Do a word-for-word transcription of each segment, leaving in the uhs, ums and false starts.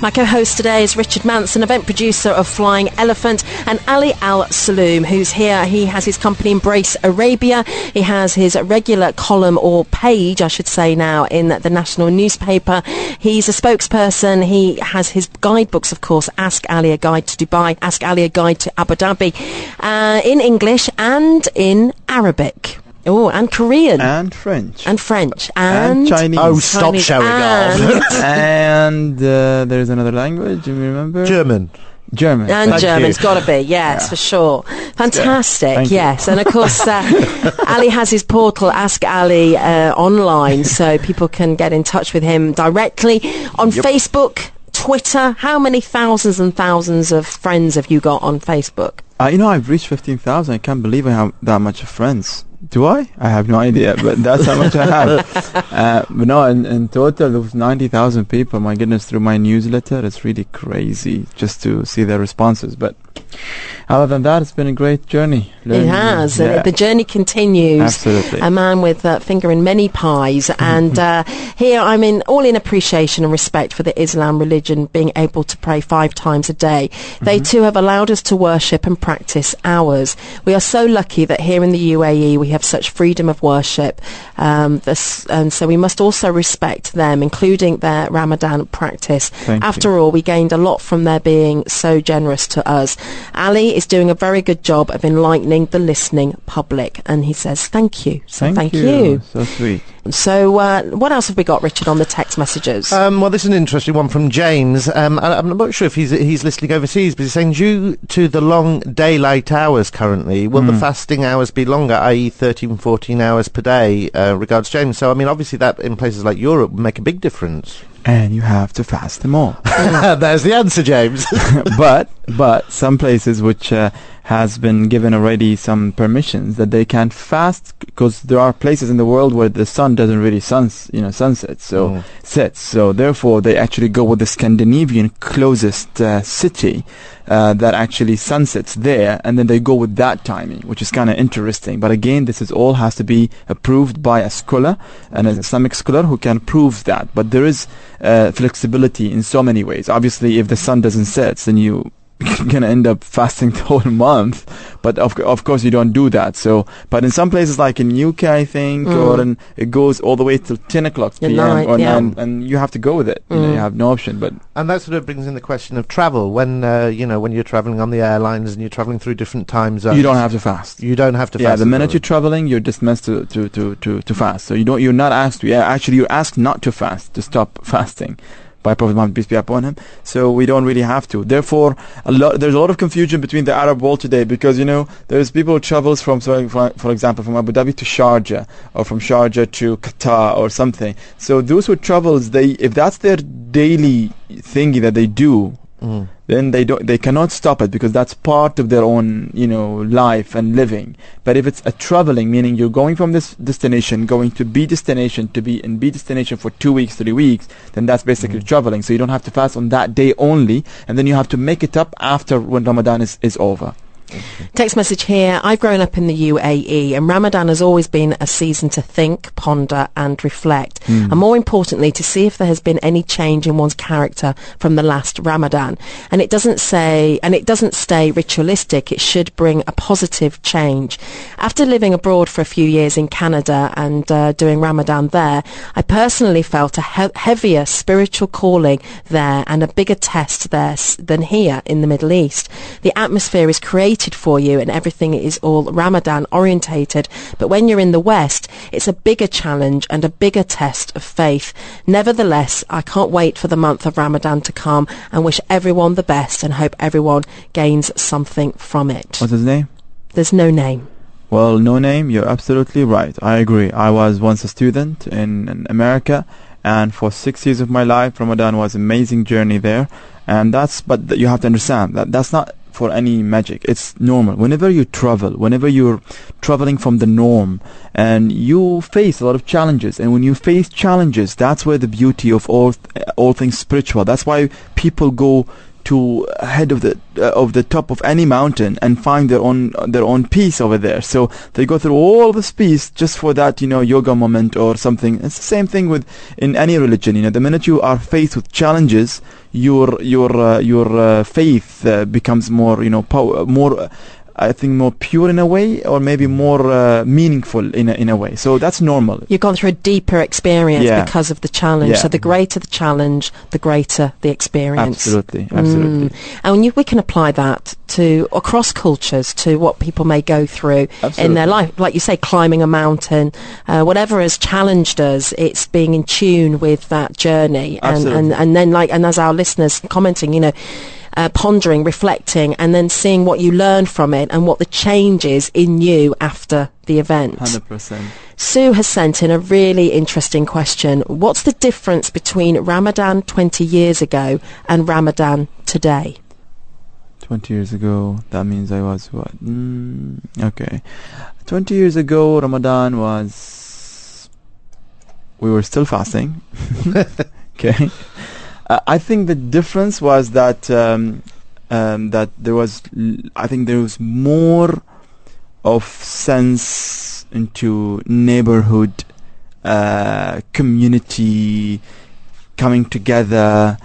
My co-host today is Richard Manson, event producer of Flying Elephant, and Ali Al-Saloom, who's here. He has his company Embrace Arabia. He has his regular column, or page, I should say now, in the national newspaper. He's a spokesperson. He has his guidebooks, of course, Ask Ali, a Guide to Dubai, Ask Ali, a Guide to Abu Dhabi, uh, in English and in Arabic. Oh, and Korean. And French. And French. And, and Chinese. Oh, stop Chinese. showing and off. And uh, there's another language, do you remember? German. German. And Thank German. you. It's got to be, yes, Yeah. for sure. Fantastic, Thank you. yes. And of course, uh, Ali has his portal, Ask Ali, uh, online, so people can get in touch with him directly on Yep. Facebook, Twitter. How many thousands and thousands of friends have you got on Facebook? Uh, you know, I've reached fifteen thousand. I can't believe I have that much of friends. Do I? I have no idea, but that's how much I have. Uh, but no, in, in total, there was ninety thousand people. My goodness, through my newsletter, it's really crazy just to see their responses. But other than that, it's been a great journey. It Learning- has. yeah. Uh, the journey continues. Absolutely. A man with a finger in many pies. And uh, here I'm in all in appreciation and respect for the Islam religion, being able to pray five times a day. They too have allowed us to worship and practice ours. We are so lucky that here in the U A E we have such freedom of worship. Um, this, and so we must also respect them, including their Ramadan practice. Thank After you. all, we gained a lot from their being so generous to us. Ali is doing a very good job of enlightening the listening public, and he says thank you. So Thank, thank you. you. So sweet. So uh, what else have we got, Richard, on the text messages? Um, well, this is an interesting one from James. Um, I, I'm not sure if he's he's listening overseas, but he's saying due to the long daylight hours currently, will the fasting hours be longer, that is thirteen, fourteen hours per day, uh, regards James? So, I mean, obviously that in places like Europe would make a big difference. And you have to fast them all. There's the answer, James. but but some places which uh, has been given already some permissions that they can fast, because there are places in the world where the sun doesn't really suns you know sunset so Mm. sets, so therefore they actually go with the Scandinavian closest uh, city uh, that actually sunsets there, and then they go with that timing, which is kind of interesting. But again, this is all has to be approved by a scholar, an Islamic scholar who can prove that. But there is uh, flexibility in so many ways. Obviously, if the sun doesn't set, then you you're gonna end up fasting the whole month, but of of course you don't do that. So, but in some places like in U K, I think, Mm. or in, it goes all the way till ten o'clock At p m night, or yeah. nine, and you have to go with it. You know, Mm. you have no option. But And that sort of brings in the question of travel. When, uh, you know, when you're travelling on the airlines and you're travelling through different time zones. you don't have to fast. You don't have to Yeah, fast. the at minute all. you're traveling, you're dismissed to, to, to, to, to fast. So you don't, you're not asked to. Yeah, actually, you're asked not to fast, to stop fasting by Prophet Muhammad, peace be upon him. So we don't really have to. Therefore, a lot, there's a lot of confusion between the Arab world today, because, you know, there's people who travels from, so for, for example, from Abu Dhabi to Sharjah, or from Sharjah to Qatar or something. So those who travels, they, if that's their daily thingy that they do, Mm. then they don't, they cannot stop it, because that's part of their own, you know, life and living. But if it's a traveling, meaning you're going from this destination, going to B destination, to be in B destination for two weeks, three weeks, then that's basically Mm. traveling. So you don't have to fast on that day only, and then you have to make it up after when Ramadan is, is over. Text message here. I've grown up in the U A E, and Ramadan has always been a season to think, ponder and reflect, Mm. and more importantly to see if there has been any change in one's character from the last Ramadan. And it doesn't say and it doesn't stay ritualistic. It should bring a positive change. After living abroad for a few years in Canada and uh, doing Ramadan there, I personally felt a he- heavier spiritual calling there and a bigger test there s- than here in the Middle East. The atmosphere is created for you and everything is all Ramadan orientated, but when you're in the West, it's a bigger challenge and a bigger test of faith. Nevertheless, I can't wait for the month of Ramadan to come and wish everyone the best and hope everyone gains something from it. What's his name? There's no name. Well, no name, you're absolutely right. I agree. I was once a student in, in America, and for six years of my life, Ramadan was an amazing journey there. And that's, but th- you have to understand that that's not for any magic. It's normal. Whenever you travel, whenever you're traveling from the norm, and you face a lot of challenges, and when you face challenges, that's where the beauty of all th- all things spiritual. That's why people go to head of the uh, of the top of any mountain and find their own their own peace over there. So they go through all this peace just for that, you know, yoga moment or something. It's the same thing with in any religion. You know, the minute you are faced with challenges, your your uh, your uh, faith uh, becomes more, you know, power, more. Uh, I think more pure in a way, or maybe more uh, meaningful in a, in a way. So that's normal. You've gone through a deeper experience Yeah. because of the challenge. Yeah. So the greater the challenge, the greater the experience. Absolutely, absolutely. Mm. And you, we can apply that to across cultures, to what people may go through in their Absolutely. life. Like you say, climbing a mountain, uh, whatever has challenged us, it's being in tune with that journey. And, Absolutely. and, and then, like, and as our listeners commenting, you know, Uh, pondering, reflecting, and then seeing what you learned from it and what the change is in you after the event. one hundred percent. Sue has sent in a really interesting question. What's the difference between Ramadan twenty years ago and Ramadan today? twenty years ago, that means I was what? Mm, okay. twenty years ago, Ramadan was... We were still fasting. Okay. Uh, I think the difference was that um, um, that there was, l- I think there was more of sense into neighborhood, uh, community, coming together.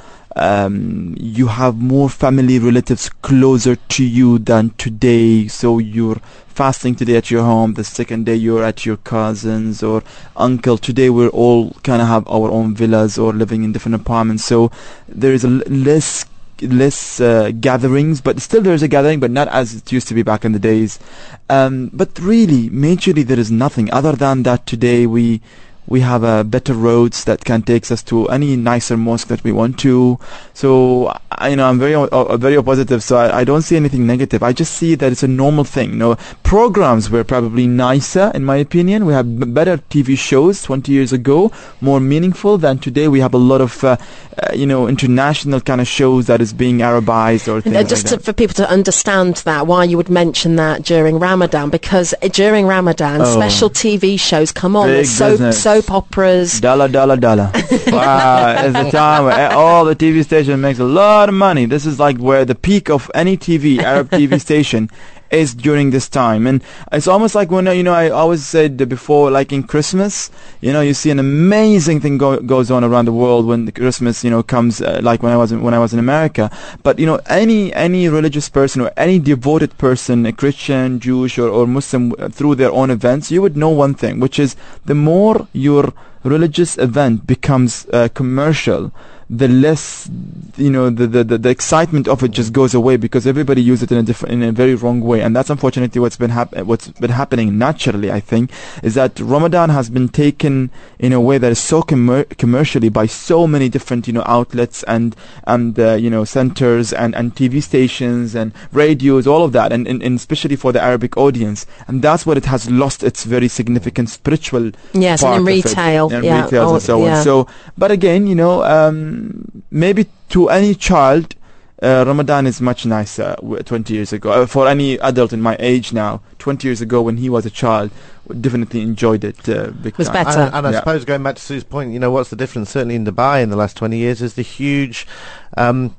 Um, you have more family relatives closer to you than today. So you're fasting today at your home, the second day you're at your cousins or uncle. Today we're all kind of have our own villas or living in different apartments. So there is a l- less less uh, gatherings, but still there's a gathering, but not as it used to be back in the days. Um, but really, majorly there is nothing other than that today we we have uh, better roads that can take us to any nicer mosque that we want to. So I, you know, I'm very uh, very positive. So I, I don't see anything negative. I just see that it's a normal thing. You know, programs were probably nicer in my opinion. We have b- better T V shows twenty years ago, more meaningful than today. We have a lot of uh, uh, you know, international kind of shows that is being Arabized or things Uh, just like to, that. for people to understand that, why you would mention that during Ramadan, because uh, during Ramadan, Oh. special T V shows come on. Big There's soap, business. soap operas. Dollar, dollar, dollar. Wow, it's the time where all the T V station makes a lot of money. This is like where the peak of any T V, Arab T V station, is during this time. And it's almost like when, uh, you know, I always said before, like in Christmas, you know, you see an amazing thing go- goes on around the world when the Christmas, you know, comes, uh, like when I was in, when I was in America. But, you know, any any religious person or any devoted person, a Christian, Jewish, or, or Muslim, uh, through their own events, you would know one thing, which is the more your religious event becomes uh, commercial, the less, you know, the, the, the, the excitement of it just goes away, because everybody uses it in a different, in a very wrong way. And that's unfortunately what's been hap- what's been happening naturally, I think, is that Ramadan has been taken in a way that is so commer- commercially by so many different, you know, outlets and, and, uh, you know, centers and, and T V stations and radios, all of that, and, and, and especially for the Arabic audience. And that's what it has lost its very significant spiritual Yes, part and in of it. retail. And yeah. retails Oh, and so yeah. on. So, but again, you know, um, maybe to any child, uh, Ramadan is much nicer w- twenty years ago. Uh, for any adult in my age now, twenty years ago when he was a child, would definitely enjoyed it uh, big Was time. better. And, and I Yeah. suppose going back to Sue's point, you know, what's the difference? Certainly in Dubai in the last twenty years is the huge um,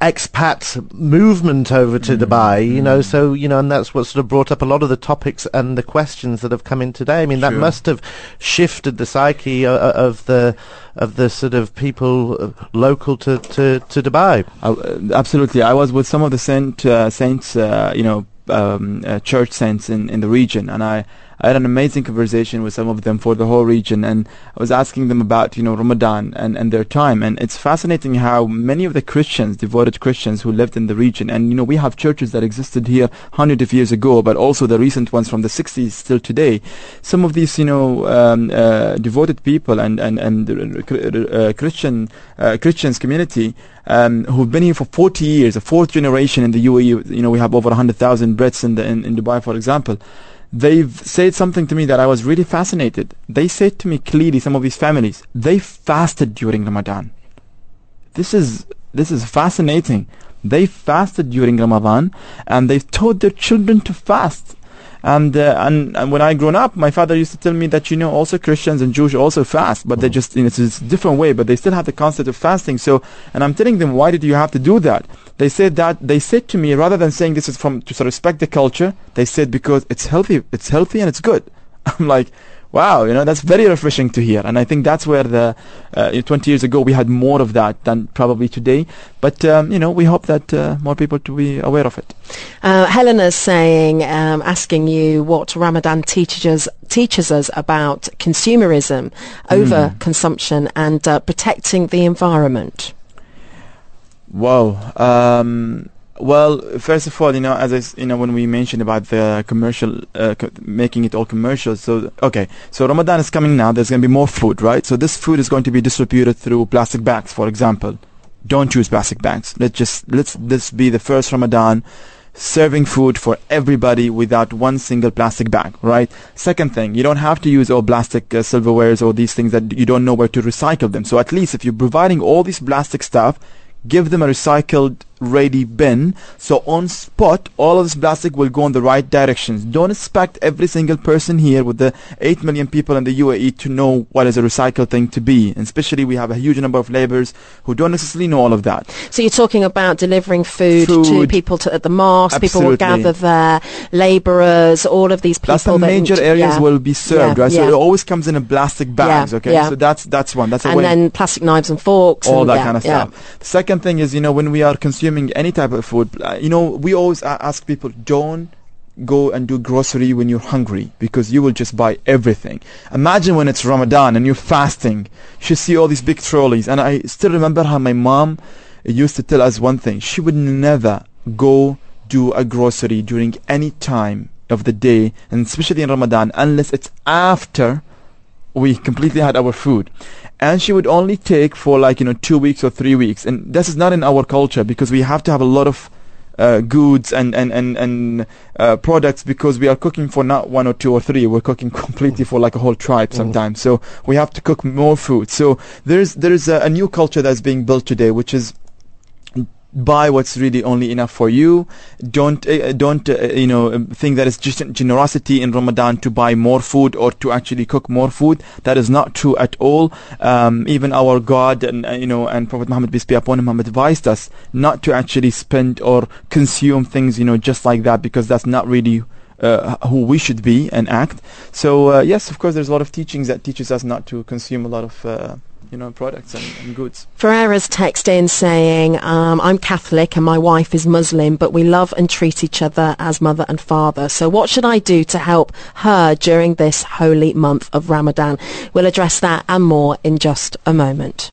expat movement over to Mm, Dubai, you know, mm. so, you know, and that's what sort of brought up a lot of the topics and the questions that have come in today. I mean, that Sure. must have shifted the psyche uh, uh, of the of the sort of people uh, local to, to, to Dubai. Uh, absolutely. I was with some of the saint, uh, saints, uh, you know, um, uh, church saints in, in the region, and I, I had an amazing conversation with some of them for the whole region, and I was asking them about, you know, Ramadan and, and their time. And it's fascinating how many of the Christians, devoted Christians who lived in the region, and, you know, we have churches that existed here hundreds of years ago, but also the recent ones from the sixties still today. Some of these, you know, um, uh, devoted people and, and, and uh, Christian, uh, Christians community, Um, who've been here for forty years, a fourth generation in the U A E. You know, we have over one hundred thousand Brits in, the, in, in Dubai, for example. They've said something to me that I was really fascinated. They said to me clearly, some of these families, they fasted during Ramadan. This is, this is fascinating. They fasted during Ramadan, and they've taught their children to fast. And, uh, and and when I grown up, my father used to tell me that, you know, also Christians and Jews also fast, but they just, you know, it's a different way, but they still have the concept of fasting. So, and I'm telling them, why did you have to do that? They said that they said to me, rather than saying this is from to sort of respect the culture, they said because it's healthy, it's healthy and it's good. I'm like, wow, you know, that's very refreshing to hear. And I think that's where the uh, twenty years ago we had more of that than probably today. But um, you know, we hope that uh, more people to be aware of it. Uh, Helena's saying, um, asking you what Ramadan teaches us teaches us about consumerism, over mm. consumption, and uh, protecting the environment. Wow. Um, well, first of all, you know, as I, s- you know, when we mentioned about the commercial, uh, co- making it all commercial. So, okay. So Ramadan is coming now. There's going to be more food, right? So this food is going to be distributed through plastic bags, for example. Don't choose plastic bags. Let's just, let's, this be the first Ramadan serving food for everybody without one single plastic bag, right? Second thing, you don't have to use all plastic uh, silverwares or these things that you don't know where to recycle them. So at least if you're providing all this plastic stuff, give them a recycled ready bin, so on spot all of this plastic will go in the right directions. Don't expect every single person here with the eight million people in the U A E to know what is a recycled thing to be, and especially we have a huge number of laborers who don't necessarily know all of that. So you're talking about delivering food, Food. to people to, at the mosque. Absolutely. People will gather there, labourers, all of these people. That's the that major int- areas yeah. will be served, Yeah, right? yeah. So it always comes in a plastic bags, Yeah, okay? yeah. So that's that's one. That's a and way. then plastic knives and forks. all and, that yeah, kind of yeah. stuff. The second thing is, you know, when we are consuming any type of food, uh, you know, we always a- ask people, don't go and do grocery when you're hungry, because you will just buy everything. Imagine when it's Ramadan and you're fasting, you should see all these big trolleys. And I still remember how my mom used to tell us one thing: she would never go do a grocery during any time of the day, and especially in Ramadan, unless it's after we completely had our food. And she would only take for like, you know, two weeks or three weeks. And this is not in our culture, because we have to have a lot of uh, goods and, and, and, and uh, products, because we are cooking for not one or two or three. We're cooking completely for like a whole tribe sometimes. So we have to cook more food. So there's, there's a, a new culture that's being built today, which is buy what's really only enough for you. Don't uh, don't uh, you know um, think that it's just generosity in Ramadan to buy more food or to actually cook more food. That is not true at all. Um, even our God and uh, you know and Prophet Muhammad, peace be upon him, have advised us not to actually spend or consume things, you know, just like that, because that's not really Uh, who we should be and act. So uh, yes, of course, there's a lot of teachings that teaches us not to consume a lot of uh, you know products and, and goods. Ferreira's text in saying, um, I'm Catholic and my wife is Muslim, but we love and treat each other as mother and father. So what should I do to help her during this holy month of Ramadan? We'll address that and more in just a moment.